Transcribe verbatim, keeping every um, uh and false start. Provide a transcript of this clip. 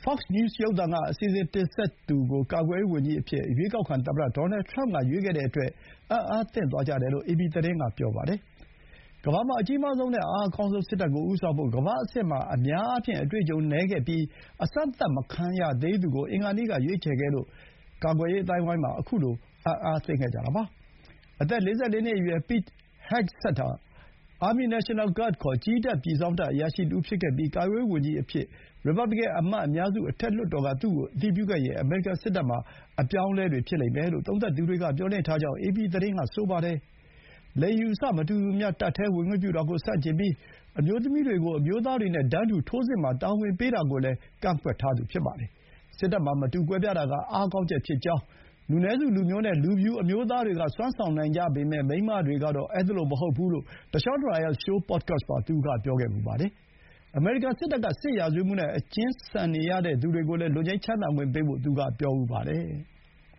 Fox News ရုပ်သံကအစီအစဉ်တင်ဆက်သူကိုကာကွယ်ရေးဝန်ကြီးအဖြစ်ရွေးကောက်ခံသမ္မတဒေါ်နယ်ထရမ့်ကရွေးခဲ့တဲ့အတွက်အံ့အားသင့်သွားကြတယ်လို့ အေပီသတင်းကပြောပါတယ်။ကမ္ဘာမှာအကြီးမားဆုံးနဲ့အားအကောင်းဆုံးစစ်တပ်ကိုဦးဆောင်ဖို့ကမ္ဘာ့အဆင့်မှာအများအားဖြင့်အတွေ့အကြုံနည်းခဲ့ပြီးအစမ်းသပ်မခံရသေးသူကိုအင်္ဂါနေ့ကရွေးချယ်ခဲ့လို့ကာကွယ်ရေးအသိုင်းအဝိုင်းမှာခုလိုအံ့အားသင့်ခဲ့ကြတာပါ။အသက် လေးဆယ်လေး နှစ်အရွယ် Pete Hegseth ဟာ Army National Guard ခေါ် ကြည်းတပ်ပြည်စောင့်တပ်အရာရှိတဦးဖြစ်ခဲ့ပြီးကာကွယ်ရေးဝန်ကြီးအဖြစ်ရီပတ်ဘလီကန်အမတ်အများစုအထက်လွှတ်တော်ကသူ့ကိုအတည်ပြုခဲ့ရင်အမေရိကန်စစ်တပ်မှာအပြောင်းအလဲတွေဖြစ်လိမ့်မယ်လို့သုံးသပ်သူတွေကမျှော်လင့်ထားကြောင်းအေပီသတင်းကဆိုပါတယ်။လိင်အယူအဆမတူသူများတပ်ထဲဝင်ခွင့်ပြုတာကိုဆန့်ကျင်ပြီးအမျိုးသမီးတွေကိုအမျိုးသားတွေနဲ့တန်းတူထိုးစစ်မှာတာဝန်ပေးတာကိုလည်းကန့်ကွက်ထားသူဖြစ်ပါတယ်။စစ်တပ်မှာမတူကွဲပြားတာကအားကောင်းချက်ဖြစ်ကြောင်းလူနည်းစုလူမျိုးနဲ့လူဖြူအမျိုးသားတွေကစွမ်းဆောင်နိုင်ကြပေမဲ့မိန်းမတွေကတော့အဲဒီလိုမဟုတ်ဘူးလို့ The Sean Ryan Show podcast မှာသူကပြောခဲ့ဖူးပါတယ်။အမေရိကန်စစ်တပ်ကစစ်ရာဇဝတ်မှုနဲ့အကျဥ်းဆန်နေရတဲ့သူတွေကိုလည်းလွတ်ငြိမ်းချမ်းသာခွင့်ပေးဖို့သူကပြောဖူးပါတယ်။